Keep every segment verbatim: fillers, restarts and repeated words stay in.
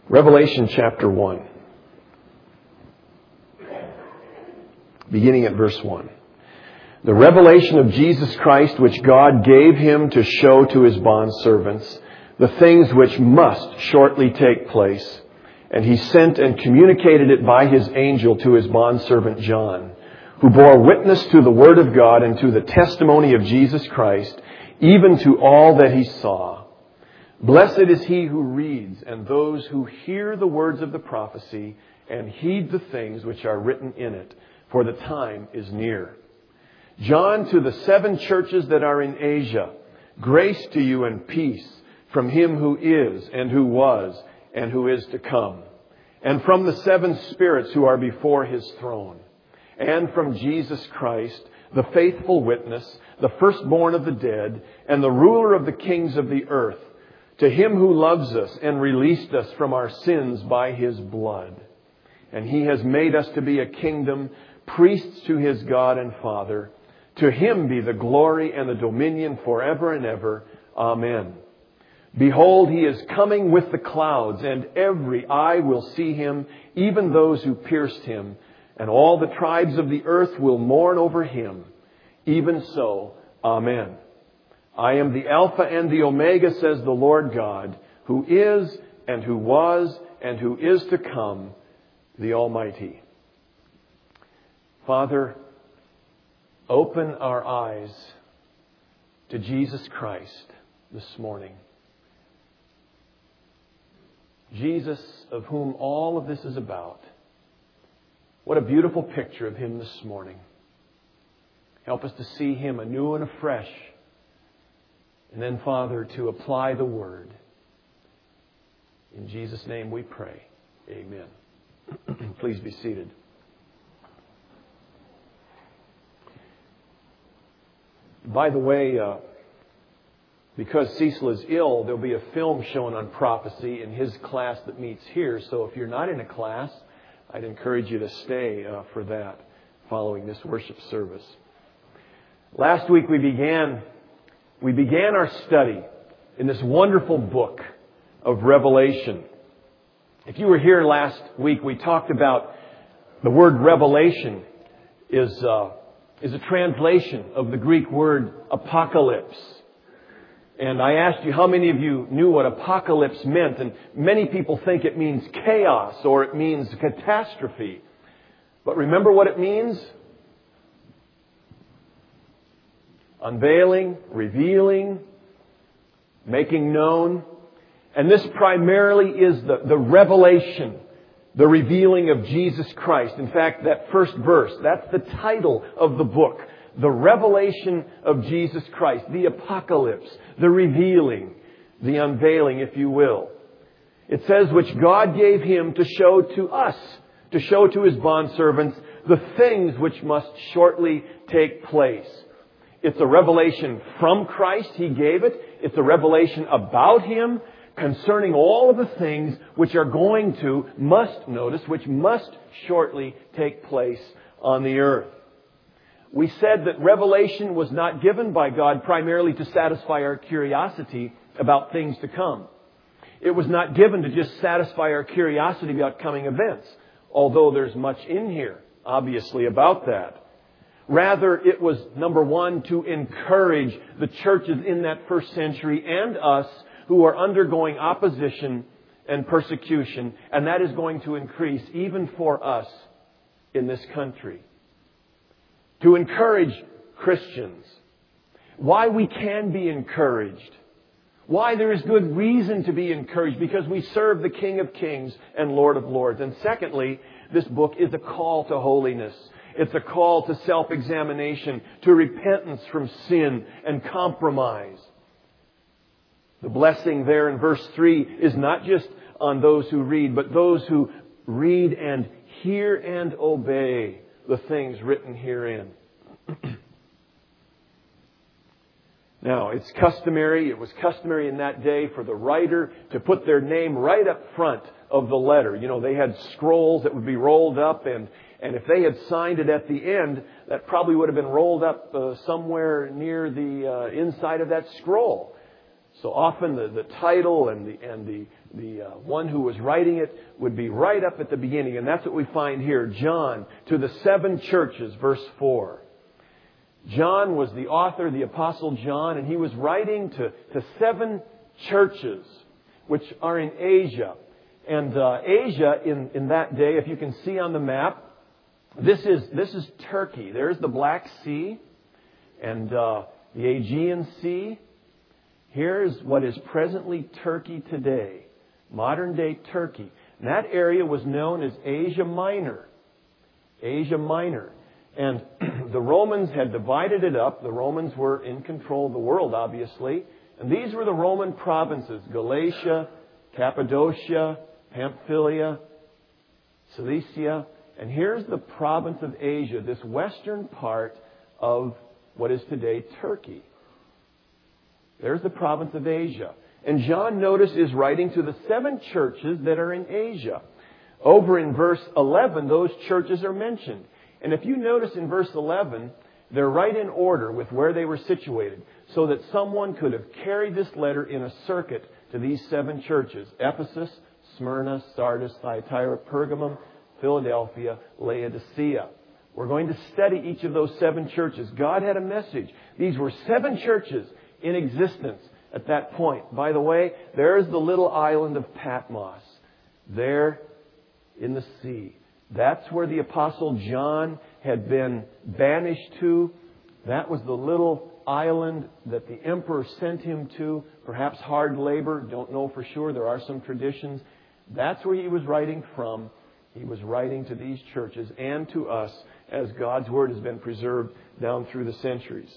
Revelation chapter one, beginning at verse one. The revelation of Jesus Christ, which God gave him to show to his bondservants, the things which must shortly take place. And he sent and communicated it by his angel to his bondservant John, who bore witness to the word of God and to the testimony of Jesus Christ, even to all that he saw. Blessed is he who reads and those who hear the words of the prophecy and heed the things which are written in it, for the time is near. John, to the seven churches that are in Asia, grace to you and peace from him who is and who was and who is to come, and from the seven spirits who are before his throne, and from Jesus Christ, the faithful witness, the firstborn of the dead, and the ruler of the kings of the earth, to him who loves us and released us from our sins by his blood. And he has made us to be a kingdom, priests to his God and Father. To him be the glory and the dominion forever and ever. Amen. Behold, he is coming with the clouds, and every eye will see him, even those who pierced him. And all the tribes of the earth will mourn over him. Even so, Amen. I am the Alpha and the Omega, says the Lord God, who is and who was and who is to come, the Almighty. Father, open our eyes to Jesus Christ this morning. Jesus, of whom all of this is about. What a beautiful picture of him this morning. Help us to see him anew and afresh. And then, Father, to apply the word. In Jesus' name we pray. Amen. Please be seated. By the way, uh, because Cecil is ill, there'll be a film shown on prophecy in his class that meets here. So if you're not in a class, I'd encourage you to stay uh, for that following this worship service. Last week we began we began our study in this wonderful book of Revelation. If you were here last week, we talked about the word revelation is uh, is a translation of the Greek word apocalypse. And I asked you how many of you knew what apocalypse meant. And many people think it means chaos or it means catastrophe. But remember what it means? Unveiling, revealing, making known. And this primarily is the, the revelation, the revealing of Jesus Christ. In fact, that first verse, that's the title of the book. The revelation of Jesus Christ, the apocalypse, the revealing, the unveiling, if you will. It says, which God gave him to show to us, to show to his bondservants, the things which must shortly take place. It's a revelation from Christ. He gave it. It's a revelation about him concerning all of the things which are going to, must, notice, which must shortly take place on the earth. We said that revelation was not given by God primarily to satisfy our curiosity about things to come. It was not given to just satisfy our curiosity about coming events, although there's much in here, obviously, about that. Rather, it was, number one, to encourage the churches in that first century and us who are undergoing opposition and persecution, and that is going to increase even for us in this country. To encourage Christians. Why we can be encouraged. Why there is good reason to be encouraged. Because we serve the King of Kings and Lord of Lords. And secondly, this book is a call to holiness. It's a call to self-examination, to repentance from sin and compromise. The blessing there in verse three is not just on those who read, but those who read and hear and obey the things written herein. Now, it's customary, it was customary in that day for the writer to put their name right up front of the letter. You know, they had scrolls that would be rolled up, and, and if they had signed it at the end, that probably would have been rolled up uh, somewhere near the uh, inside of that scroll. So often the, the title and the and the the uh, one who was writing it would be right up at the beginning, and that's what we find here. John to the seven churches, verse four. John was the author, the Apostle John, and he was writing to, to seven churches which are in Asia. And uh, Asia in, in that day, if you can see on the map, this is this is Turkey. There's the Black Sea and uh, the Aegean Sea. Here's what is presently Turkey today, modern-day Turkey. And that area was known as Asia Minor. Asia Minor. And the Romans had divided it up. The Romans were in control of the world, obviously. And these were the Roman provinces: Galatia, Cappadocia, Pamphylia, Cilicia. And here's the province of Asia, this western part of what is today Turkey. There's the province of Asia. And John, notice, is writing to the seven churches that are in Asia. Over in verse eleven, those churches are mentioned. And if you notice in verse eleven, they're right in order with where they were situated, so that someone could have carried this letter in a circuit to these seven churches: Ephesus, Smyrna, Sardis, Thyatira, Pergamum, Philadelphia, Laodicea. We're going to study each of those seven churches. God had a message. These were seven churches in existence at that point. By the way, there's the little island of Patmos, there in the sea. That's where the Apostle John had been banished to. That was the little island that the emperor sent him to. Perhaps hard labor. Don't know for sure. There are some traditions. That's where he was writing from. He was writing to these churches and to us as God's Word has been preserved down through the centuries.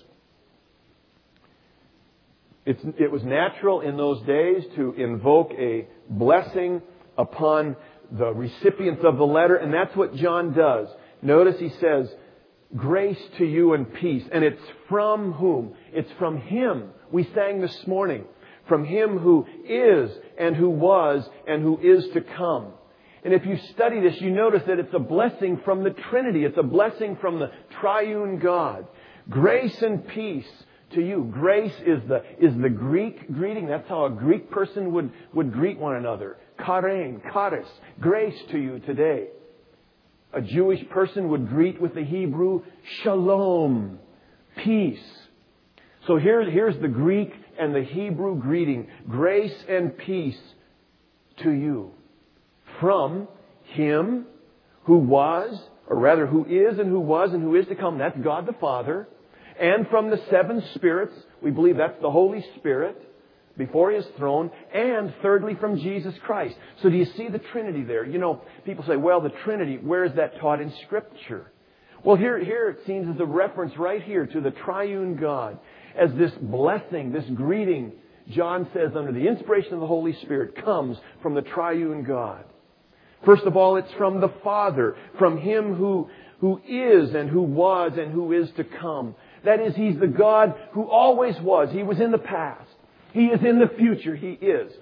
It's, it was natural in those days to invoke a blessing upon the recipients of the letter, and that's what John does. Notice he says, grace to you and peace. And it's from whom? It's from Him. We sang this morning. From Him who is and who was and who is to come. And if you study this, you notice that it's a blessing from the Trinity. It's a blessing from the triune God. Grace and peace to you. Grace is the is the Greek greeting. That's how a Greek person would, would greet one another. Karen, charis, grace to you today. A Jewish person would greet with the Hebrew shalom, peace. So here, here's the Greek and the Hebrew greeting. Grace and peace to you. From Him who was, or rather who is and who was and who is to come. That's God the Father. And from the seven spirits. We believe that's the Holy Spirit before His throne. And thirdly, from Jesus Christ. So do you see the Trinity there? You know, people say, well, the Trinity, where is that taught in Scripture? Well, here, here it seems as a reference right here to the triune God. As this blessing, this greeting, John says, under the inspiration of the Holy Spirit, comes from the triune God. First of all, it's from the Father, from Him who, who is and who was and who is to come. That is, He's the God who always was. He was in the past. He is in the future. He is.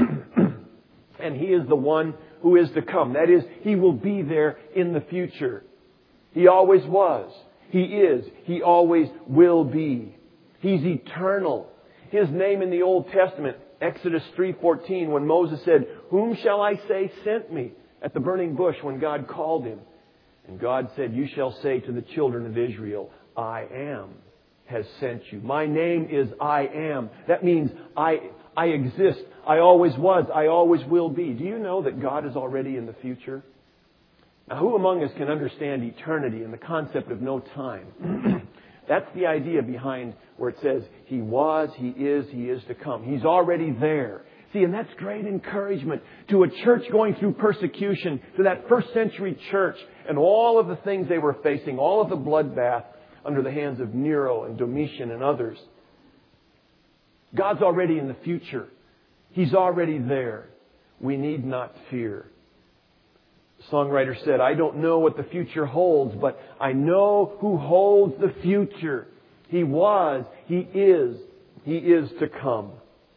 And He is the one who is to come. That is, He will be there in the future. He always was. He is. He always will be. He's eternal. His name in the Old Testament, Exodus three fourteen, when Moses said, "Whom shall I say sent me?" at the burning bush when God called him. And God said, "You shall say to the children of Israel, I am has sent you." My name is I am. That means I, I exist. I always was. I always will be. Do you know that God is already in the future? Now, who among us can understand eternity and the concept of no time? That's the idea behind where it says He was, He is, He is to come. He's already there. See, and that's great encouragement to a church going through persecution, to that first century church and all of the things they were facing, all of the bloodbath under the hands of Nero and Domitian and others. God's already in the future. He's already there. We need not fear. The songwriter said, "I don't know what the future holds, but I know who holds the future. He was, He is, He is to come."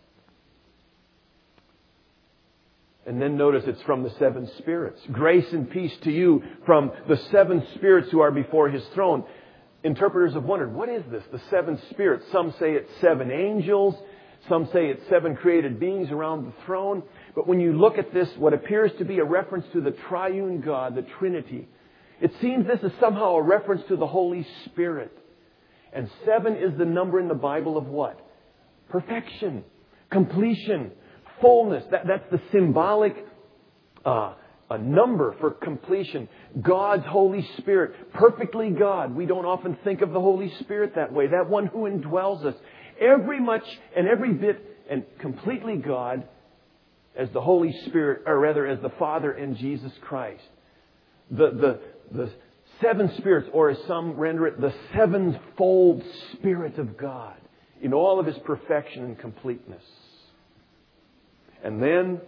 And then notice it's from the seven spirits. Grace and peace to you from the seven spirits who are before His throne. Interpreters have wondered, what is this? The seven spirits. Some say it's seven angels. Some say it's seven created beings around the throne. But when you look at this, what appears to be a reference to the triune God, the Trinity, it seems this is somehow a reference to the Holy Spirit. And seven is the number in the Bible of what? Perfection, completion, fullness. That, that's the symbolic uh, a number for completion. God's Holy Spirit, perfectly God. We don't often think of the Holy Spirit that way. That one who indwells us. Every much and every bit and completely God as the Holy Spirit, or rather as the Father and Jesus Christ. The, the, the seven spirits, or as some render it, the sevenfold Spirit of God in all of His perfection and completeness. And then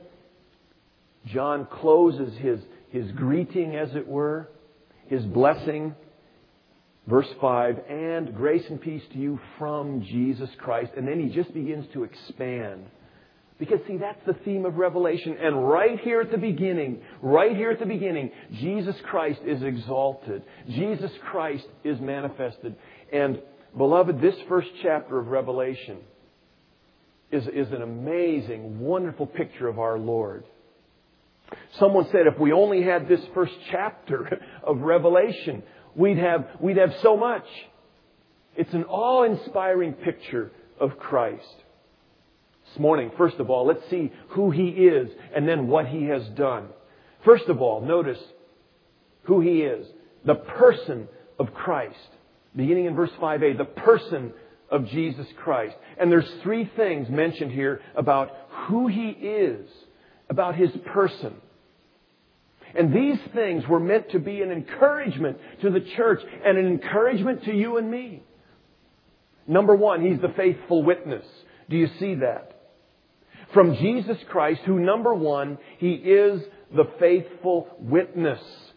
John closes his, his greeting, as it were, his blessing. Verse five, and grace and peace to you from Jesus Christ. And then he just begins to expand. Because, see, that's the theme of Revelation. And right here at the beginning, right here at the beginning, Jesus Christ is exalted. Jesus Christ is manifested. And, beloved, this first chapter of Revelation is, is an amazing, wonderful picture of our Lord. Someone said if we only had this first chapter of Revelation, we'd have, we'd have so much. It's an awe-inspiring picture of Christ. This morning, first of all, let's see who He is and then what He has done. First of all, notice who He is. The person of Christ. Beginning in verse five a, the person of Jesus Christ. And there's three things mentioned here about who He is, about His person. And these things were meant to be an encouragement to the church and an encouragement to you and me. Number one, He's the faithful witness. Do you see that? From Jesus Christ, who, number one, He is the faithful witness.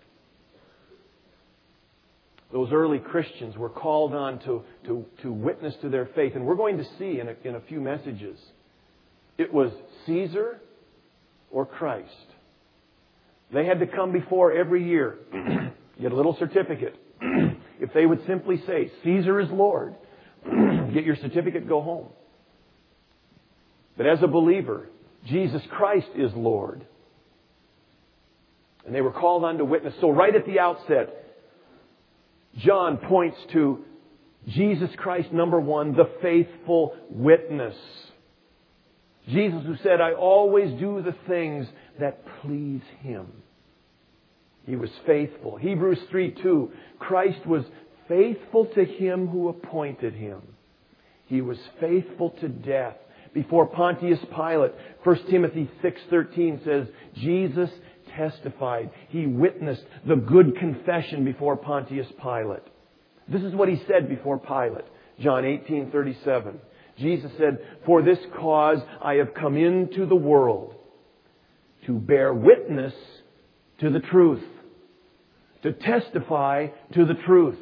Those early Christians were called on to, to, to witness to their faith. And we're going to see in a, in a few messages, it was Caesar or Christ. They had to come before every year, get a little certificate. If they would simply say, Caesar is Lord, get your certificate, go home. But as a believer, Jesus Christ is Lord. And they were called on to witness. So right at the outset, John points to Jesus Christ, number one, the faithful witness. Jesus who said, I always do the things that please Him. He was faithful. Hebrews three two, Christ was faithful to Him who appointed Him. He was faithful to death. Before Pontius Pilate, First Timothy six thirteen says, Jesus testified. He witnessed the good confession before Pontius Pilate. This is what He said before Pilate. John eighteen thirty-seven. Jesus said, for this cause I have come into the world to bear witness to the truth, to testify to the truth.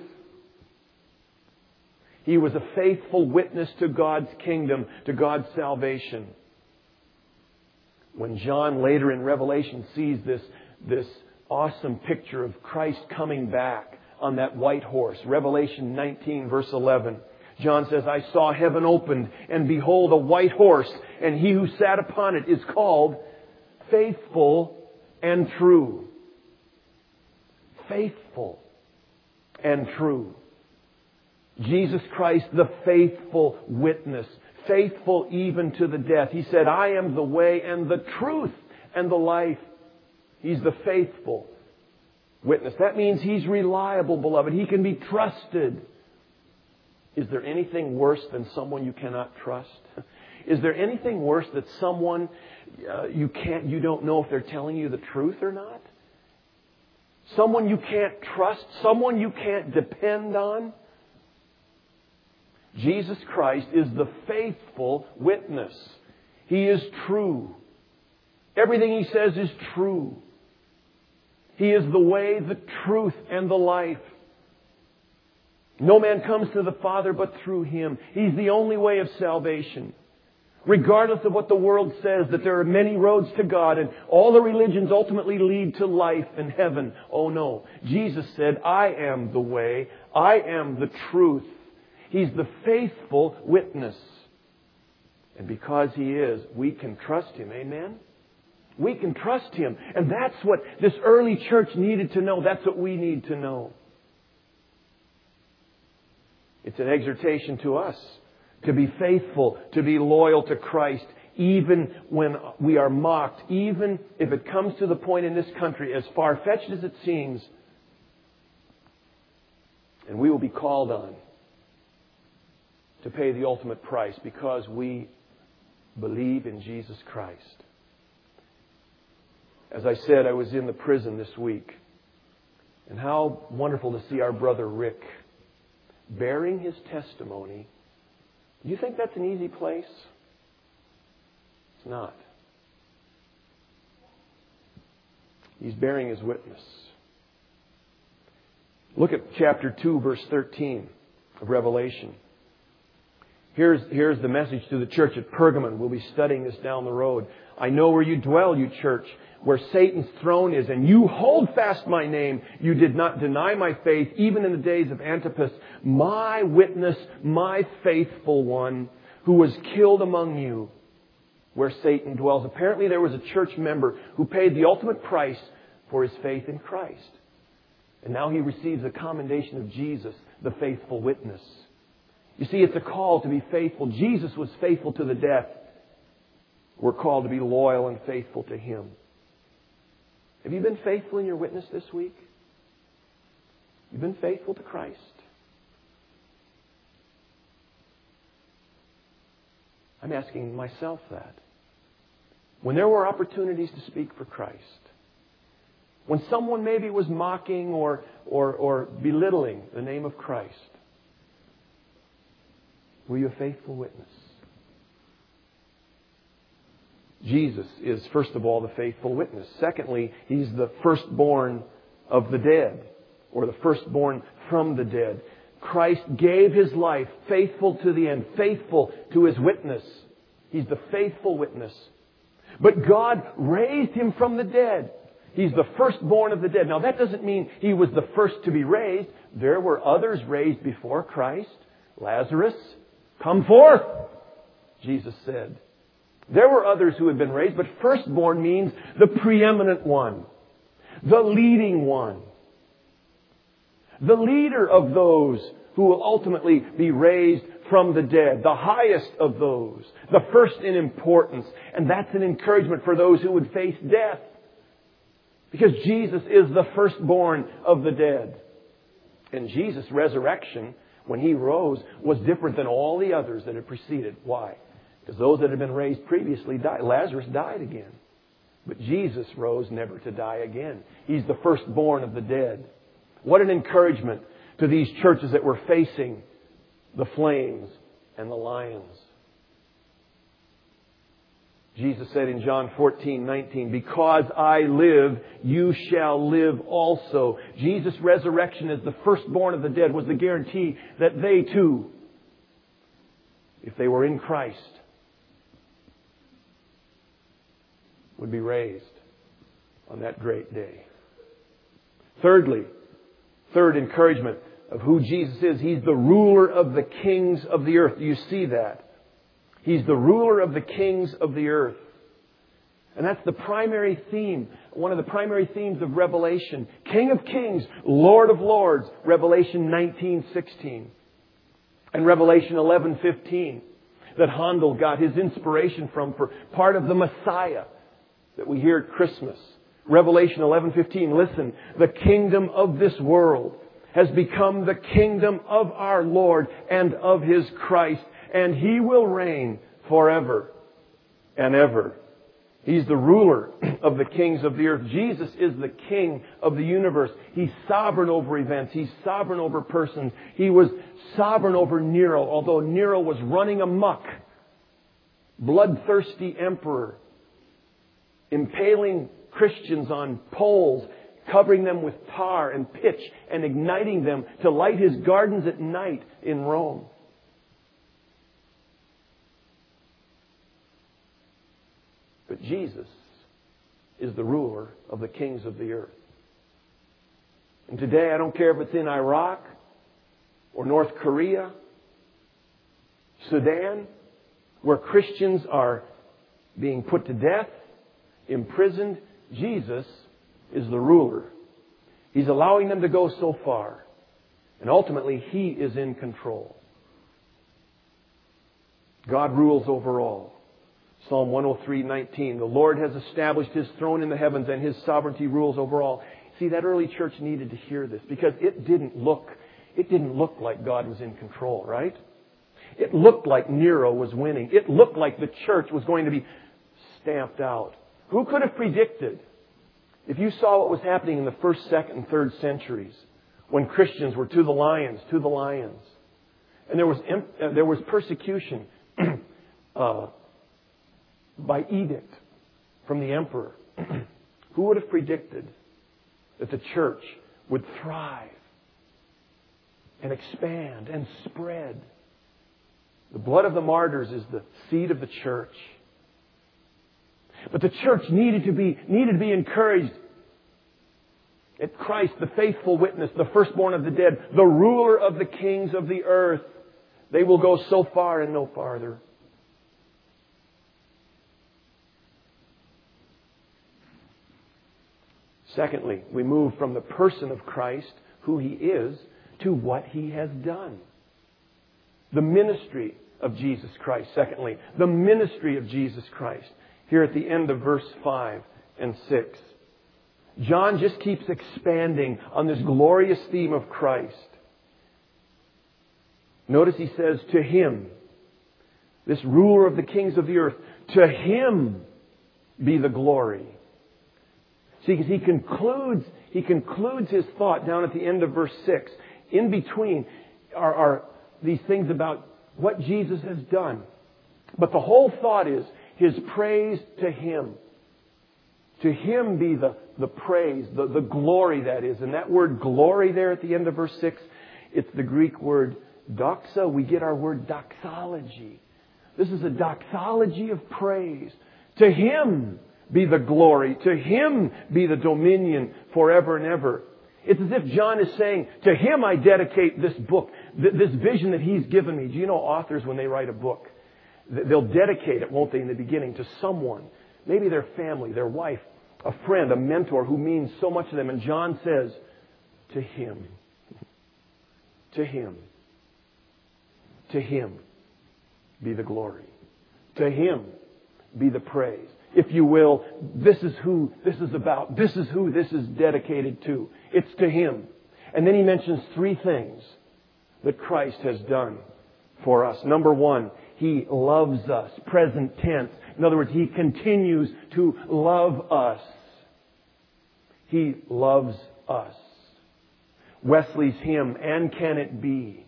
He was a faithful witness to God's kingdom, to God's salvation. When John later in Revelation sees this, this awesome picture of Christ coming back on that white horse, Revelation nineteen verse eleven, John says, I saw heaven opened, and behold, a white horse, and He who sat upon it is called Faithful and True. Faithful and true. Jesus Christ, the faithful witness, faithful even to the death. He said, I am the way and the truth and the life. He's the faithful witness. That means He's reliable, beloved. He can be trusted. Is there anything worse than someone you cannot trust? Is there anything worse than someone uh, you can't, you don't know if they're telling you the truth or not? Someone you can't trust? Someone you can't depend on? Jesus Christ is the faithful witness. He is true. Everything He says is true. He is the way, the truth, and the life. No man comes to the Father but through Him. He's the only way of salvation. Regardless of what the world says, that there are many roads to God and all the religions ultimately lead to life and heaven. Oh no. Jesus said, I am the way. I am the truth. He's the faithful witness. And because He is, we can trust Him. Amen? We can trust Him. And that's what this early church needed to know. That's what we need to know. It's an exhortation to us to be faithful, to be loyal to Christ, even when we are mocked, even if it comes to the point in this country, as far-fetched as it seems, and we will be called on to pay the ultimate price because we believe in Jesus Christ. As I said, I was in the prison this week. And how wonderful to see our brother Rick bearing his testimony. Do you think that's an easy place? It's not. He's bearing his witness. Look at chapter two, verse thirteen of Revelation. Here's, here's the message to the church at Pergamon. We'll be studying this down the road. I know where you dwell, you church, where Satan's throne is, and you hold fast my name. You did not deny my faith, even in the days of Antipas, my witness, my faithful one, who was killed among you, where Satan dwells. Apparently there was a church member who paid the ultimate price for his faith in Christ. And now he receives the commendation of Jesus, the faithful witness. You see, it's a call to be faithful. Jesus was faithful to the death. We're called to be loyal and faithful to Him. Have you been faithful in your witness this week? You've been faithful to Christ. I'm asking myself that. When there were opportunities to speak for Christ, when someone maybe was mocking or, or, or belittling the name of Christ, were you a faithful witness? Jesus is, first of all, the faithful witness. Secondly, He's the firstborn of the dead, or the firstborn from the dead. Christ gave His life faithful to the end, faithful to His witness. He's the faithful witness. But God raised Him from the dead. He's the firstborn of the dead. Now that doesn't mean He was the first to be raised. There were others raised before Christ. Lazarus, come forth, Jesus said. There were others who had been raised, but firstborn means the preeminent one, the leading one, the leader of those who will ultimately be raised from the dead, the highest of those, the first in importance. And that's an encouragement for those who would face death. Because Jesus is the firstborn of the dead. And Jesus' resurrection, when He rose, was different than all the others that had preceded. Why? Because those that had been raised previously died. Lazarus died again. But Jesus rose never to die again. He's the firstborn of the dead. What an encouragement to these churches that were facing the flames and the lions. Jesus said in John fourteen nineteen, because I live, you shall live also. Jesus' resurrection as the firstborn of the dead was the guarantee that they too, if they were in Christ, would be raised on that great day. Thirdly, third encouragement of who Jesus is. He's the ruler of the kings of the earth. Do you see that? He's the ruler of the kings of the earth. And that's the primary theme, one of the primary themes of Revelation. King of kings, Lord of lords, Revelation nineteen sixteen. And Revelation eleven fifteen, that Handel got his inspiration from for part of the Messiah that we hear at Christmas. Revelation eleven fifteen, listen, the kingdom of this world has become the kingdom of our Lord and of His Christ, and He will reign forever and ever. He's the ruler of the kings of the earth. Jesus is the King of the universe. He's sovereign over events. He's sovereign over persons. He was sovereign over Nero, although Nero was running amok. Bloodthirsty emperor, impaling Christians on poles, covering them with tar and pitch and igniting them to light his gardens at night in Rome. But Jesus is the ruler of the kings of the earth. And today, I don't care if it's in Iraq or North Korea, Sudan, where Christians are being put to death, imprisoned, Jesus is the ruler. He's allowing them to go so far. And ultimately, He is in control. God rules over all. Psalm one oh three nineteen, the Lord has established His throne in the heavens and His sovereignty rules over all. See, that early church needed to hear this because it didn't look, it didn't look like God was in control, right? It looked like Nero was winning. It looked like the church was going to be stamped out. Who could have predicted, if you saw what was happening in the first, second, and third centuries, when Christians were to the lions, to the lions, and there was uh, there was persecution uh, by edict from the emperor. Who would have predicted that the church would thrive and expand and spread? The blood of the martyrs is the seed of the church. But the church needed to be, needed to be encouraged. At Christ, the faithful witness, the firstborn of the dead, the ruler of the kings of the earth, they will go so far and no farther. Secondly, we move from the person of Christ, who He is, to what He has done. The ministry of Jesus Christ. Secondly, the ministry of Jesus Christ. Here at the end of verse five and six. John just keeps expanding on this glorious theme of Christ. Notice he says, to Him, this ruler of the kings of the earth, to Him be the glory. See, because he concludes, he concludes his thought down at the end of verse six. In between are, are these things about what Jesus has done. But the whole thought is His praise to Him. To Him be the, the praise, the, the glory that is. And that word glory there at the end of verse six, it's the Greek word doxa. We get our word doxology. This is a doxology of praise. To Him be the glory. To Him be the dominion forever and ever. It's as if John is saying, to Him I dedicate this book, this vision that He's given me. Do you know authors, when they write a book, they'll dedicate it, won't they, in the beginning, to someone. Maybe their family, their wife, a friend, a mentor who means so much to them. And John says, to Him. To Him. To Him be the glory. To Him be the praise. If you will, this is who this is about. This is who this is dedicated to. It's to Him. And then he mentions three things that Christ has done for us. Number one, He loves us. Present tense. In other words, He continues to love us. He loves us. Wesley's hymn, and can it be?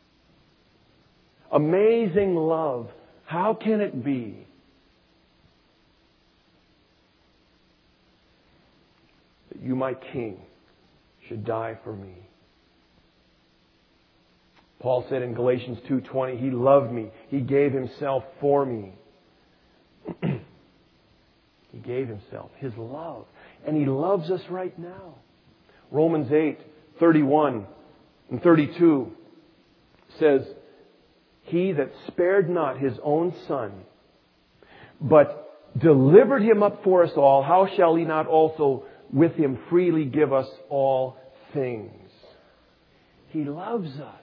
Amazing love. How can it be that you, my King, should die for me? Paul said in Galatians two twenty, He loved me. He gave Himself for me. He gave Himself, His love. And He loves us right now. Romans eight thirty-one and thirty-two says, He that spared not His own Son, but delivered Him up for us all, how shall He not also with Him freely give us all things? He loves us.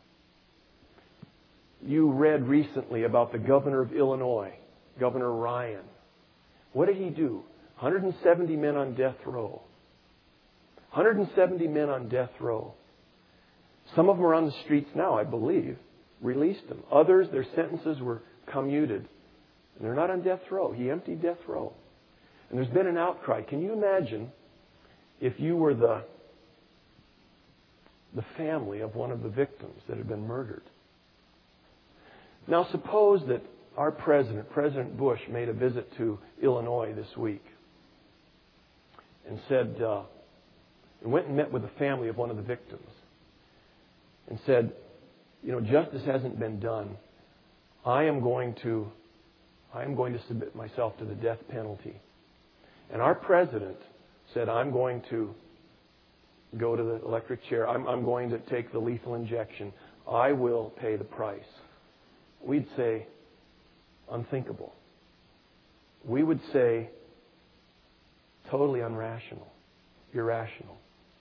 You read recently about the governor of Illinois, Governor Ryan. What did he do? one hundred seventy men on death row. one hundred seventy men on death row. Some of them are on the streets now, I believe. Released them. Others, their sentences were commuted. And they're not on death row. He emptied death row. And there's been an outcry. Can you imagine if you were the, the family of one of the victims that had been murdered? Now suppose that our president, President Bush, made a visit to Illinois this week and said, uh, and went and met with the family of one of the victims and said, you know, justice hasn't been done. I am going to, I am going to submit myself to the death penalty. And our president said, I'm going to go to the electric chair. I'm, I'm going to take the lethal injection. I will pay the price. We'd say, unthinkable. We would say totally unrational, irrational.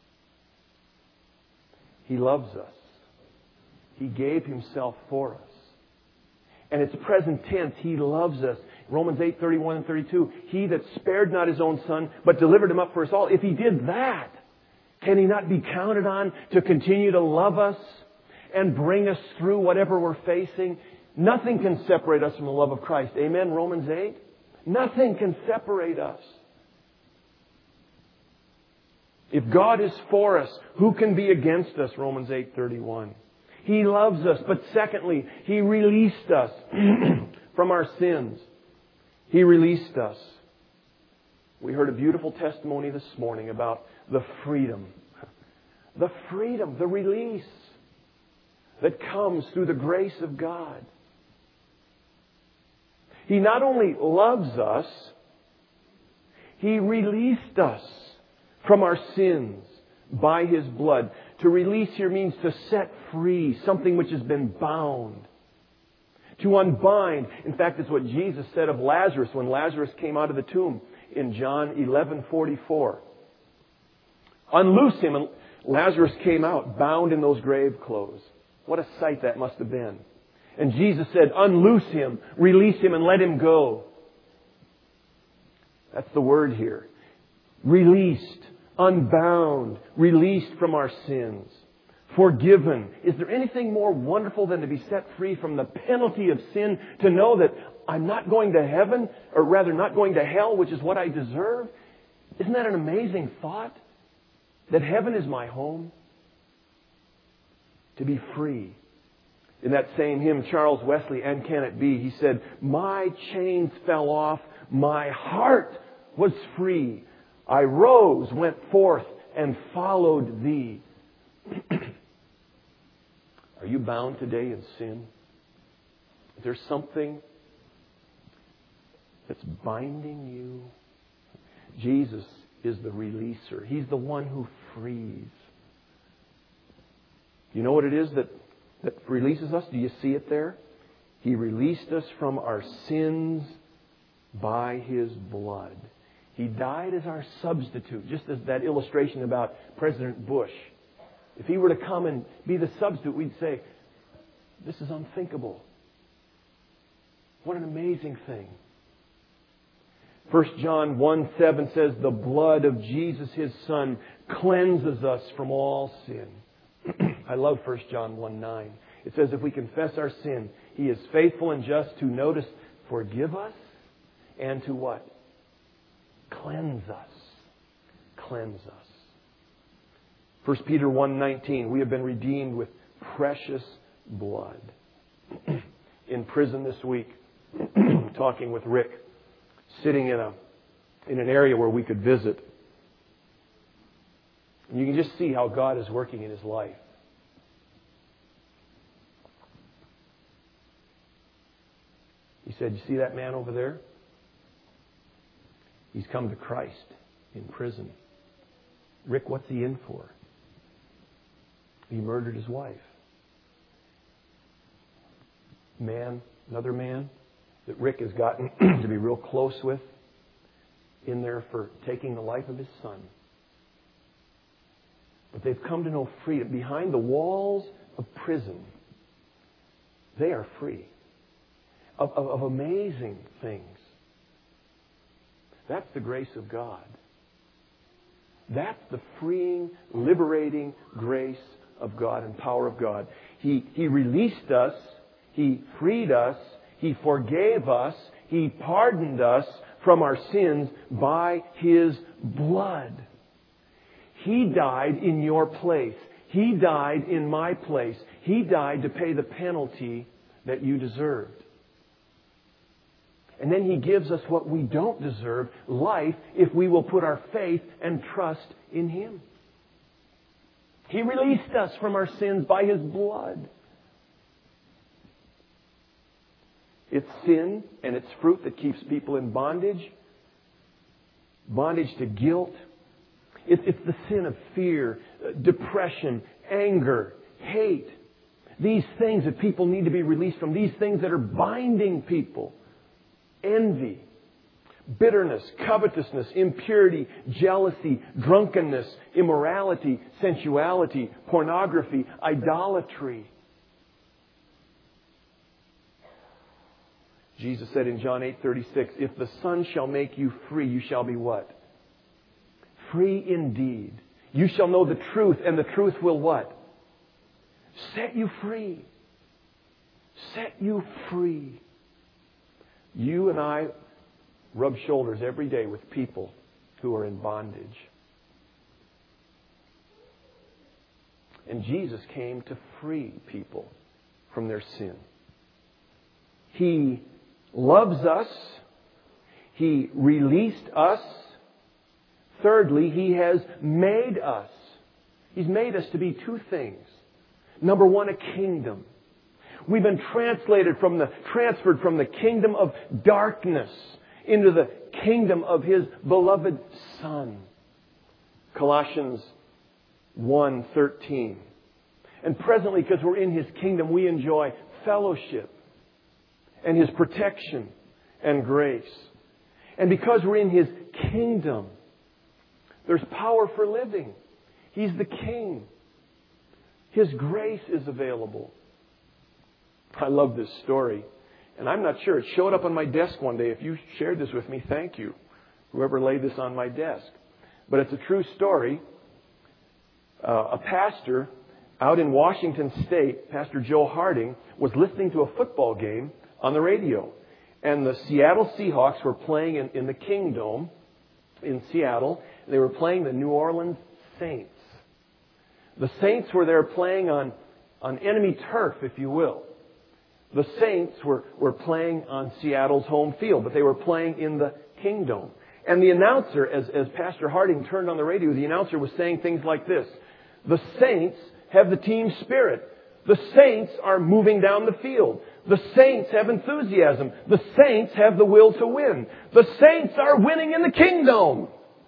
He loves us. He gave Himself for us. And it's present tense. He loves us. Romans eight, thirty-one and thirty-two. He that spared not His own Son, but delivered Him up for us all. If He did that, can He not be counted on to continue to love us and bring us through whatever we're facing? Nothing can separate us from the love of Christ. Amen, Romans eight? Nothing can separate us. If God is for us, who can be against us? Romans eight, thirty-one. He loves us. But secondly, He released us from our sins. He released us. We heard a beautiful testimony this morning about the freedom. The freedom, the release that comes through the grace of God. He not only loves us, He released us from our sins by His blood. To release here means to set free something which has been bound. To unbind. In fact, it's what Jesus said of Lazarus when Lazarus came out of the tomb in John eleven forty-four. Unloose him, and Lazarus came out bound in those grave clothes. What a sight that must have been. And Jesus said, unloose him, release him, and let him go. That's the word here. Released, unbound, released from our sins, forgiven. Is there anything more wonderful than to be set free from the penalty of sin, to know that I'm not going to heaven, or rather not going to hell, which is what I deserve? Isn't that an amazing thought? That heaven is my home? To be free. In that same hymn, Charles Wesley, And Can It Be? He said, my chains fell off, my heart was free. I rose, went forth, and followed Thee. Are you bound today in sin? Is there something that's binding you? Jesus is the releaser. He's the one who frees. You know what it is that, that releases us? Do you see it there? He released us from our sins by His blood. He died as our substitute, just as that illustration about President Bush. If he were to come and be the substitute, we'd say, this is unthinkable. What an amazing thing. First John one seven says, the blood of Jesus, His Son, cleanses us from all sin. I love First John one nine. It says, if we confess our sin, He is faithful and just to, notice, forgive us and to what? Cleanse us. Cleanse us. First Peter one nineteen, we have been redeemed with precious blood. In prison this week, talking with Rick, sitting in a in an area where we could visit. And you can just see how God is working in his life. He said, you see that man over there? He's come to Christ in prison. Rick, what's he in for? He murdered his wife. Man, another man that Rick has gotten to be real close with, in there for taking the life of his son. But they've come to know freedom. Behind the walls of prison, they are free of, of, of amazing things. That's the grace of God. That's the freeing, liberating grace of God and power of God. He, he released us. He freed us. He forgave us. He pardoned us from our sins by His blood. He died in your place. He died in my place. He died to pay the penalty that you deserved. And then He gives us what we don't deserve, life, if we will put our faith and trust in Him. He released us from our sins by His blood. It's sin and its fruit that keeps people in bondage. Bondage to guilt. It's the sin of fear, depression, anger, hate. These things that people need to be released from. These things that are binding people. envy, bitterness, covetousness, impurity, jealousy, drunkenness, immorality, sensuality, pornography, idolatry. Jesus said in John eight thirty-six, if the Son shall make you free, you shall be what? Free indeed. You shall know the truth, and the truth will what? Set you free. Set you free. You and I rub shoulders every day with people who are in bondage. And Jesus came to free people from their sin. He loves us. He released us. Thirdly, He has made us. He's made us to be two things. Number one, a kingdom. We've been translated from the, transferred from the kingdom of darkness into the kingdom of His beloved Son. Colossians one thirteen. And presently, because we're in His kingdom, we enjoy fellowship and His protection and grace. And because we're in His kingdom, there's power for living. He's the King. His grace is available. I love this story. And I'm not sure. It showed up on my desk one day. If you shared this with me, thank you. Whoever laid this on my desk. But it's a true story. Uh, a pastor out in Washington State, Pastor Joe Harding, was listening to a football game on the radio. And the Seattle Seahawks were playing in, in the Kingdome in Seattle. They were playing the New Orleans Saints. The Saints were there playing on, on enemy turf, if you will. The Saints were, were playing on Seattle's home field, but they were playing in the Kingdome. And the announcer, as, as Pastor Harding turned on the radio, the announcer was saying things like this. The Saints have the team spirit. The Saints are moving down the field. The Saints have enthusiasm. The Saints have the will to win. The Saints are winning in the Kingdome.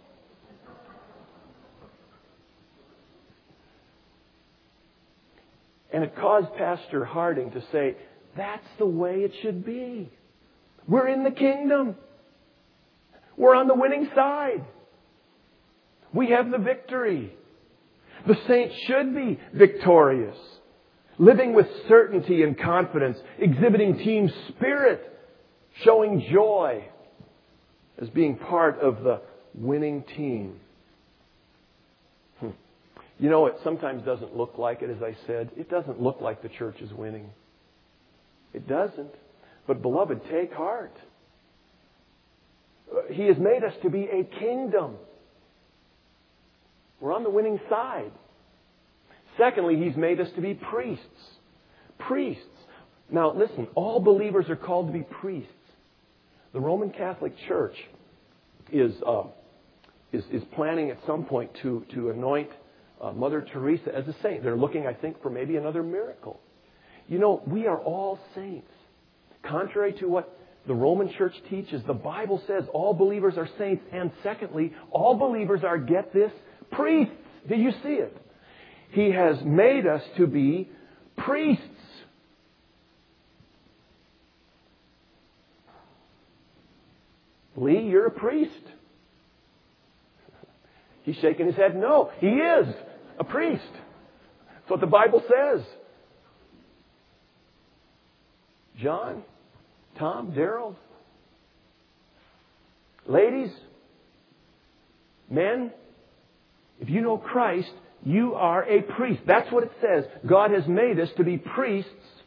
And it caused Pastor Harding to say, that's the way it should be. We're in the kingdom. We're on the winning side. We have the victory. The saints should be victorious, living with certainty and confidence, exhibiting team spirit, showing joy as being part of the winning team. Hmm. You know, it sometimes doesn't look like it, as I said. It doesn't look like the church is winning. It doesn't. But beloved, take heart. He has made us to be a kingdom. We're on the winning side. Secondly, He's made us to be priests. Priests. Now listen, all believers are called to be priests. The Roman Catholic Church is uh, is, is planning at some point to, to anoint uh, Mother Teresa as a saint. They're looking, I think, for maybe another miracle. You know, we are all saints. Contrary to what the Roman Church teaches, the Bible says all believers are saints. And secondly, all believers are, get this, priests. Did you see it? He has made us to be priests. Lee, you're a priest. He's shaking his head. No, he is a priest. That's what the Bible says. John, Tom, Daryl, ladies, men, if you know Christ, you are a priest. That's what it says. God has made us to be priests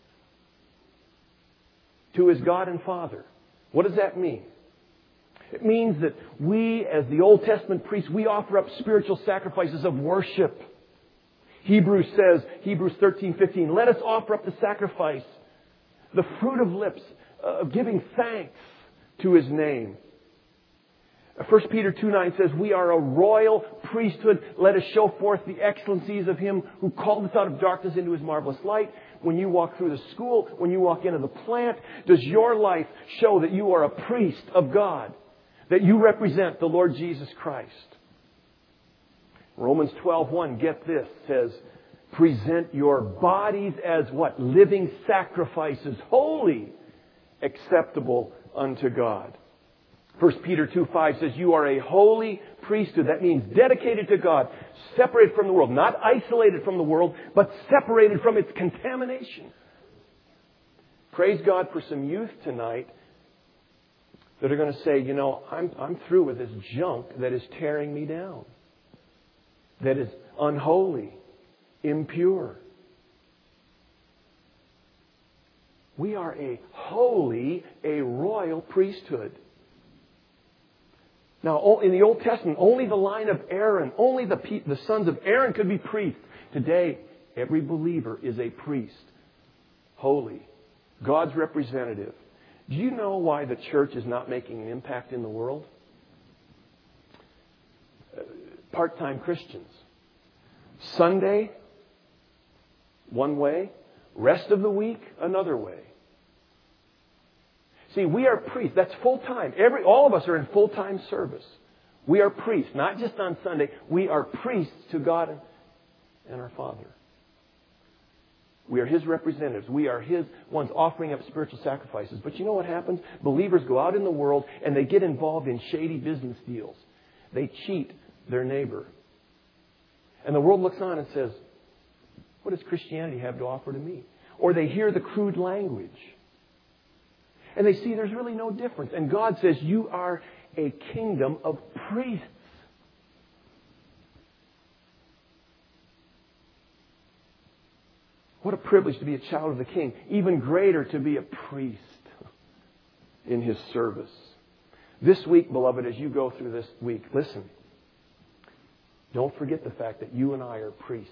to His God and Father. What does that mean? It means that we, as the Old Testament priests, we offer up spiritual sacrifices of worship. Hebrews says, Hebrews thirteen fifteen, let us offer up the sacrifice, the fruit of lips, of giving thanks to His name. First Peter two nine says, we are a royal priesthood. Let us show forth the excellencies of Him who called us out of darkness into His marvelous light. When you walk through the school, when you walk into the plant, does your life show that you are a priest of God? That you represent the Lord Jesus Christ? Romans twelve one, get this, says, present your bodies as what? Living sacrifices, holy, acceptable unto God. First Peter two five says, you are a holy priesthood. That means dedicated to God, separated from the world. Not isolated from the world, but separated from its contamination. Praise God for some youth tonight that are going to say, you know, I'm, I'm through with this junk that is tearing me down. That is unholy, impure. We are a holy, a royal priesthood. Now, in the Old Testament, only the line of Aaron, only the, the sons of Aaron could be priests. Today, every believer is a priest. Holy. God's representative. Do you know why the church is not making an impact in the world? Part-time Christians. Sunday, one way. Rest of the week, another way. See, we are priests. That's full-time. Every, all of us are in full-time service. We are priests, not just on Sunday. We are priests to God and our Father. We are His representatives. We are His ones offering up spiritual sacrifices. But you know what happens? Believers go out in the world and they get involved in shady business deals. They cheat their neighbor. And the world looks on and says, what does Christianity have to offer to me? Or they hear the crude language. And they see there's really no difference. And God says, you are a kingdom of priests. What a privilege to be a child of the King. Even greater to be a priest in His service. This week, beloved, as you go through this week, listen. Don't forget the fact that you and I are priests.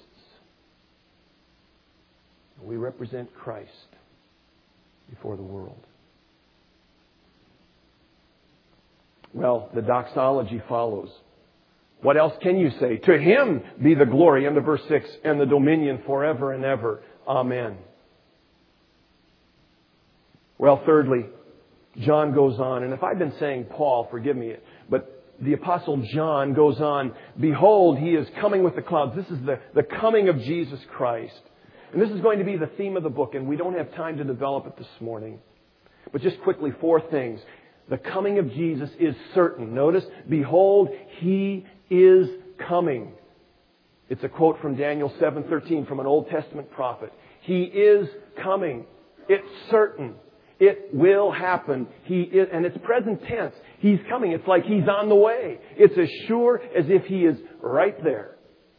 We represent Christ before the world. Well, the doxology follows. What else can you say? To Him be the glory, under verse six, and the dominion forever and ever. Amen. Well, thirdly, John goes on, and if I've been saying Paul, forgive me, but the Apostle John goes on, behold, He is coming with the clouds. This is the, the coming of Jesus Christ. And this is going to be the theme of the book, and we don't have time to develop it this morning. But just quickly, four things. The coming of Jesus is certain. Notice, behold, He is coming. It's a quote from Daniel seven thirteen from an Old Testament prophet. He is coming. It's certain. It will happen. He is, and it's present tense. He's coming. It's like He's on the way. It's as sure as if He is right there.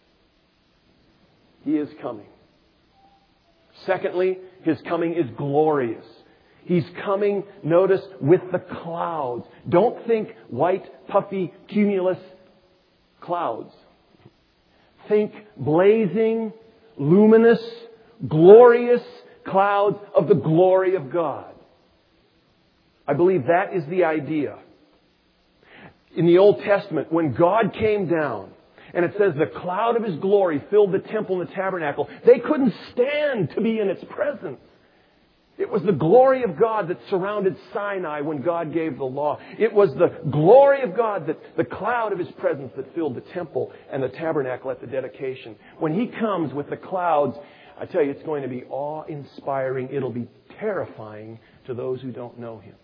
He is coming. Secondly, His coming is glorious. He's coming, notice, with the clouds. Don't think white, puffy, cumulus clouds. Think blazing, luminous, glorious clouds of the glory of God. I believe that is the idea. In the Old Testament, when God came down, and it says the cloud of His glory filled the temple and the tabernacle, they couldn't stand to be in its presence. It was the glory of God that surrounded Sinai when God gave the law. It was the glory of God, that the cloud of His presence that filled the temple and the tabernacle at the dedication. When He comes with the clouds, I tell you, it's going to be awe-inspiring. It'll be terrifying to those who don't know Him.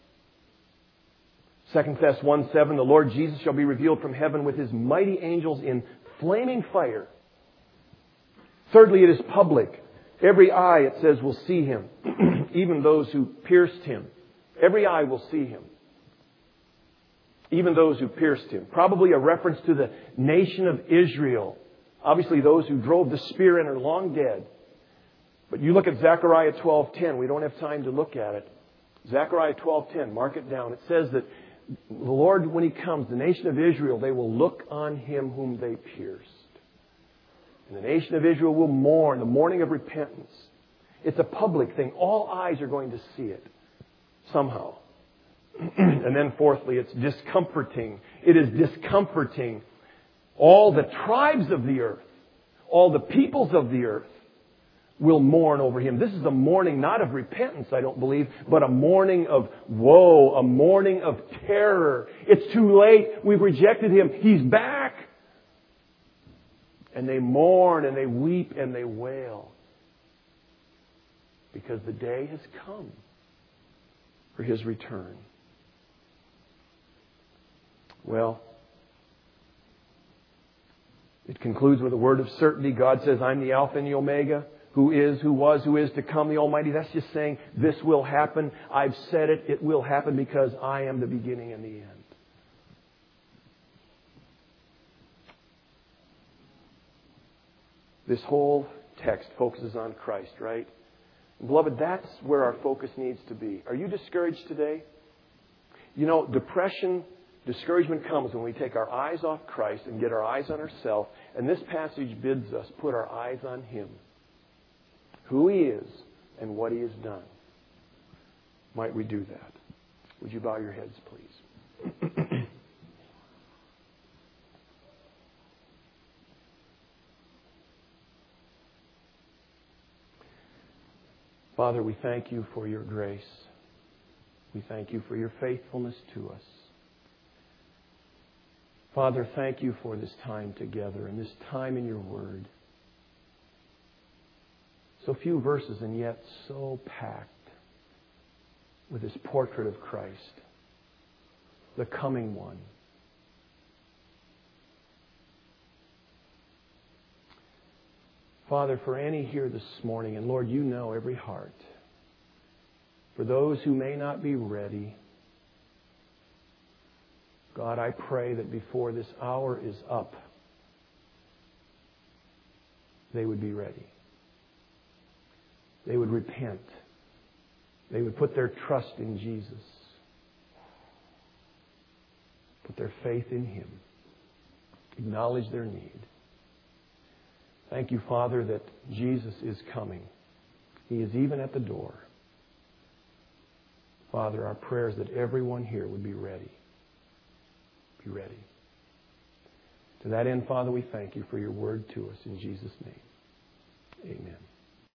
Second Thessalonians one seven, the Lord Jesus shall be revealed from heaven with His mighty angels in flaming fire. Thirdly, it is public. Every eye, it says, will see Him. Even those who pierced Him. Every eye will see Him. Even those who pierced Him. Probably a reference to the nation of Israel. Obviously, those who drove the spear in are long dead. But you look at Zechariah twelve ten. We don't have time to look at it. Zechariah twelve ten. Mark it down. It says that the Lord, when He comes, the nation of Israel, they will look on Him whom they pierced. And the nation of Israel will mourn, the mourning of repentance. It's a public thing. All eyes are going to see it somehow. And then fourthly, it's discomforting. It is discomforting. All the tribes of the earth, all the peoples of the earth will mourn over Him. This is a mourning not of repentance, I don't believe, but a mourning of woe, a mourning of terror. It's too late. We've rejected Him. He's back. And they mourn and they weep and they wail. Because the day has come for His return. Well, it concludes with a word of certainty. God says, I'm the Alpha and the Omega, who is, who was, who is to come, the Almighty. That's just saying, this will happen. I've said it. It will happen because I am the beginning and the end. This whole text focuses on Christ, right? Beloved, that's where our focus needs to be. Are you discouraged today? You know, depression, discouragement comes when we take our eyes off Christ and get our eyes on ourselves. And this passage bids us put our eyes on Him, who He is and what He has done. Might we do that? Would you bow your heads, please? Father, we thank You for Your grace. We thank You for Your faithfulness to us. Father, thank You for this time together and this time in Your Word. So few verses and yet so packed with this portrait of Christ, the coming one. Father, for any here this morning, and Lord, You know every heart, for those who may not be ready, God, I pray that before this hour is up, they would be ready. They would repent. They would put their trust in Jesus. Put their faith in Him. Acknowledge their need. Thank You, Father, that Jesus is coming. He is even at the door. Father, our prayer is that everyone here would be ready. Be ready. To that end, Father, we thank You for Your word to us in Jesus' name.